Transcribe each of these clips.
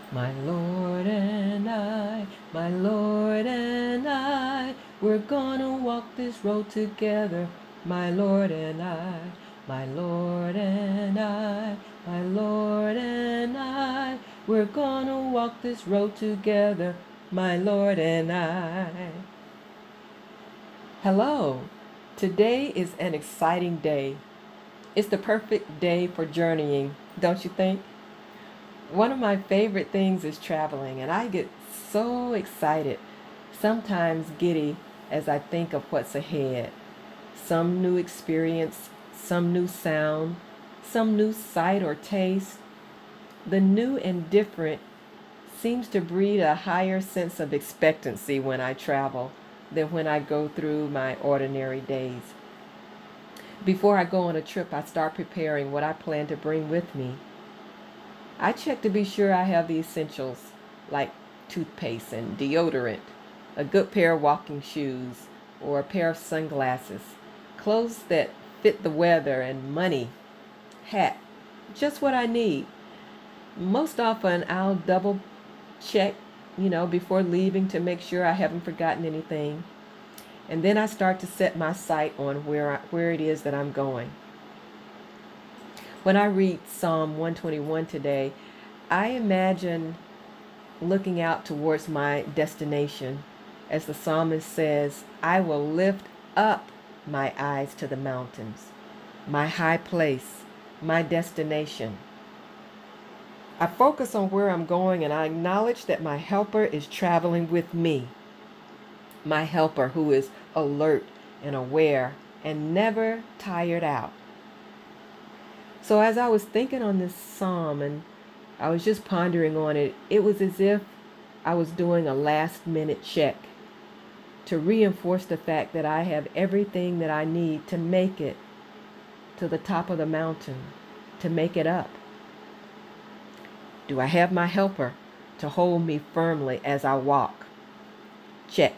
My Lord and my Lord and we're gonna walk this road together. My Lord and my Lord and my Lord and we're gonna walk this road together. My Lord and I. Hello. Today is an exciting day. It's the perfect day for journeying, don't you think? One of my favorite things is traveling, and I get so excited, sometimes giddy, as I think of what's ahead. Some new experience, some new sound, some new sight or taste. The new and different seems to breed a higher sense of expectancy when I travel than when I go through my ordinary days. Before I go on a trip, I start preparing what I plan to bring with me. I check to be sure I have the essentials like toothpaste and deodorant, a good pair of walking shoes, or a pair of sunglasses, clothes that fit the weather, and money, hat, just what I need. Most often I'll double check, before leaving to make sure I haven't forgotten anything. And then I start to set my sight on where it is that I'm going. When I read Psalm 121 today, I imagine looking out towards my destination. As the psalmist says, I will lift up my eyes to the mountains, my high place, my destination. I focus on where I'm going and I acknowledge that my helper is traveling with me. My helper who is alert and aware and never tired out. So as I was thinking on this psalm and I was just pondering on it, it was as if I was doing a last minute check to reinforce the fact that I have everything that I need to make it to the top of the mountain, to make it up. Do I have my helper to hold me firmly as I walk? Check.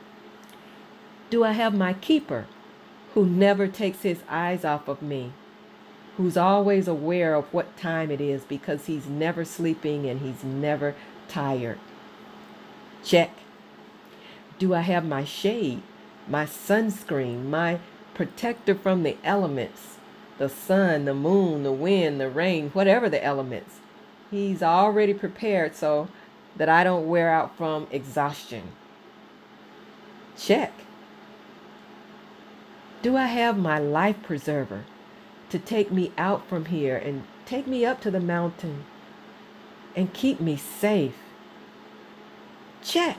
Do I have my keeper who never takes his eyes off of me, who's always aware of what time it is because he's never sleeping and he's never tired? Check. Do I have my shade, my sunscreen, my protector from the elements, the sun, the moon, the wind, the rain, whatever the elements? He's already prepared so that I don't wear out from exhaustion. Check. Do I have my life preserver to take me out from here and take me up to the mountain and keep me safe? Check.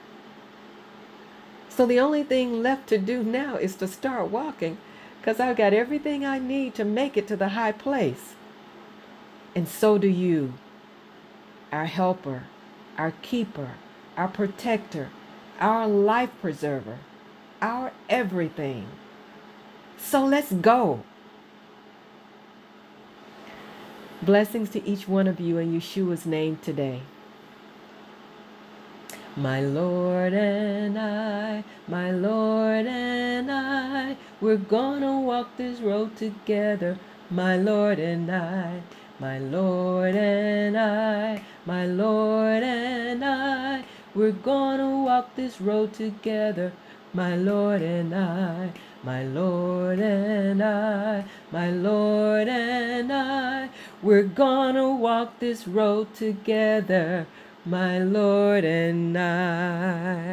So the only thing left to do now is to start walking because I've got everything I need to make it to the high place. And so do you, our helper, our keeper, our protector, our life preserver, our everything. So let's go. Blessings to each one of you in Yeshua's name today. My Lord and my Lord and we're gonna walk this road together. My Lord and my Lord and my Lord and we're gonna walk this road together. My Lord and my Lord and my Lord and we're gonna walk this road together. My Lord and